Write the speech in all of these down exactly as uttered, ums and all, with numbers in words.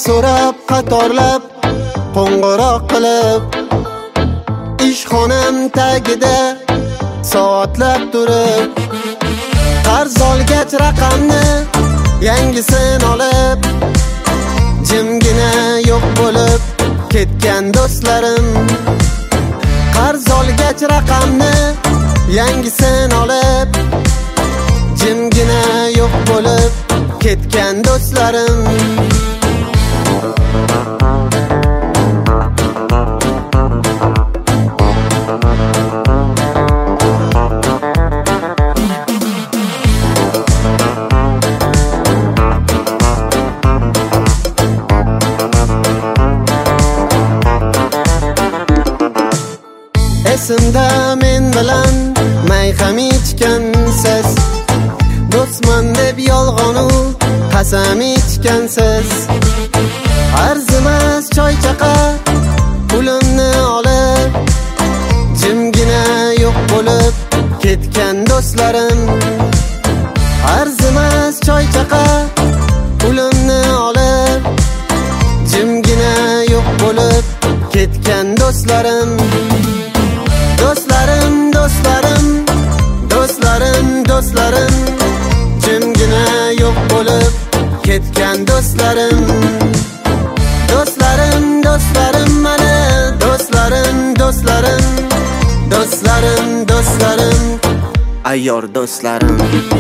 so'rab qatorlab qo'ng'iroq qilib, ishxonam tagida soatlab turib, qarz olgach raqamni yangisini olib, jimgina yo'q bo'lib ketgan do'stlarim. Qarz olgach raqamni yangisini olib, jimgina yo'q bo'lib ketgan do'stlarim. Esimda men bilan mayxam ichgansiz, do'stman deb yolg'onu qasam ichgansiz. Arzimas choy-chaqa pulimni olib, jimgina yo'q bo'lib ketgan do'stlarim. Arzimas choy-chaqa pulimni olib, jimgina yo'q bo'lib ketgan do'stlarim. Do'stlarim, do'stlarim, do'stlarim, do'stlarim, jimgina yo'q bo'lib ketgan do'stlarim. Do'stlarim, do'stlarim, mana do'stlarim, do'stlarim, do'stlarim, do'stlarim, ayyor do'stlarim.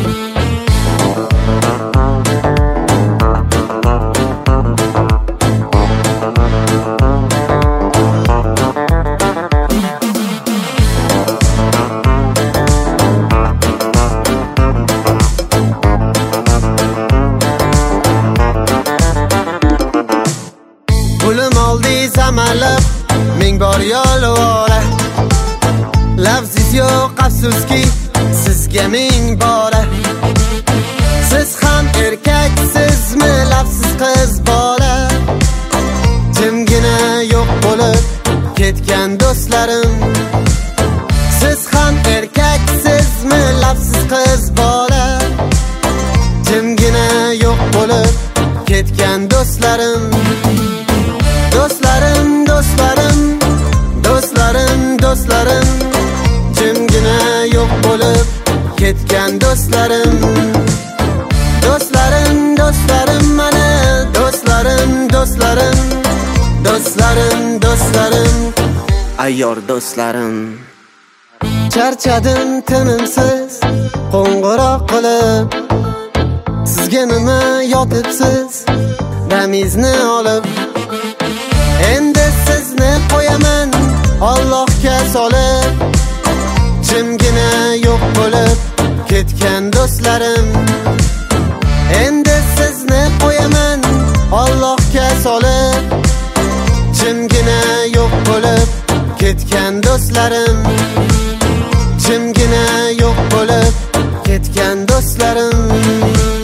Pulim oldiz amallab ming bor yolvora, lafziz yo'q afsuski sizga ming bora. Siz ham erkaksizmi lafsiz qiz bola, jimgina yo'q bo'lib ketgan do'stlarim. Siz ham erkaksizmi lafsiz qiz bola, jimgina yo'q bo'lib ketgan do'stlarim. Do'stlarim, do'stlarim, do'stlarim, do'stlarim, jimgina yo'q bo'lib ketgan do'stlarim. Do'stlarim, do'stlarim, mana do'stlarim, do'stlarim, do'stlarim, do'stlarim, ayyor do'stlarim. Charchadim tinimsiz qo'ng'iroq qilib, sizga nima yotibsiz damizni olib. Endi sizni qo'yaman Allohga solib, jimgina yo'q bo'lib ketgan do'stlarim. Endi sizni qo'yaman Allohga solib, jimgina yo'q bo'lib ketgan do'stlarim. Jimgina yo'q bo'lib ketgan do'stlarim.